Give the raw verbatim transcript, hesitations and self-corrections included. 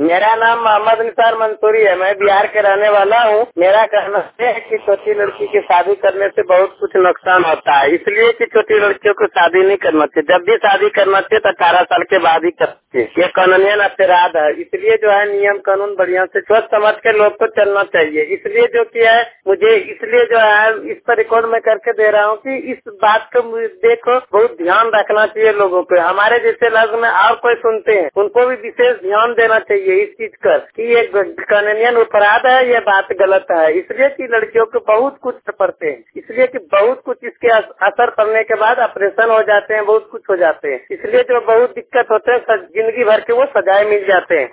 मेरा नाम मोहम्मद निसार मंसूरी है। मैं बिहार के रहने वाला हूँ। मेरा कहना है कि छोटी लड़की की शादी करने से बहुत कुछ नुकसान होता है, इसलिए कि छोटी लड़कियों को शादी नहीं करना चाहिए। जब भी शादी करना चाहिए तो अठारह साल के बाद ही करते। ये कानूनी अपराध है, इसलिए जो है नियम कानून बढ़िया से सोच समझ के लोग को चलना चाहिए। इसलिए जो किया है मुझे, इसलिए जो है इस पर रिकॉर्ड में करके दे रहा हूँ कि इस बात को देखो बहुत ध्यान रखना चाहिए लोगों को। हमारे जैसे लोग में और कोई सुनते हैं उनको भी विशेष ध्यान देना चाहिए इस चीज कर कि ये कानूनी अपराध है, ये बात गलत है। इसलिए कि लड़कियों को बहुत कुछ पड़ते हैं, इसलिए कि बहुत कुछ इसके असर पड़ने के बाद ऑपरेशन हो जाते हैं, बहुत कुछ हो जाते हैं। इसलिए जो बहुत दिक्कत होते हैं जिंदगी भर के वो सजाए मिल जाते हैं।